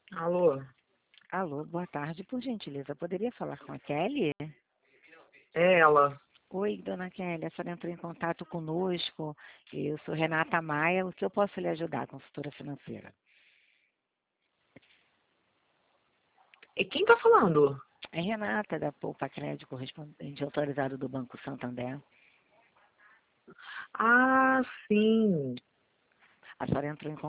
Alô? Alô, boa tarde, por gentileza. Poderia falar com a Kelly? É ela. Oi, dona Kelly, a senhora entrou em contato conosco. Eu sou Renata Maia. O que eu posso lhe ajudar, consultora financeira? E quem tá falando? É Renata, da Poupa Crédito, correspondente autorizado do Banco Santander. Ah, sim. A senhora entrou em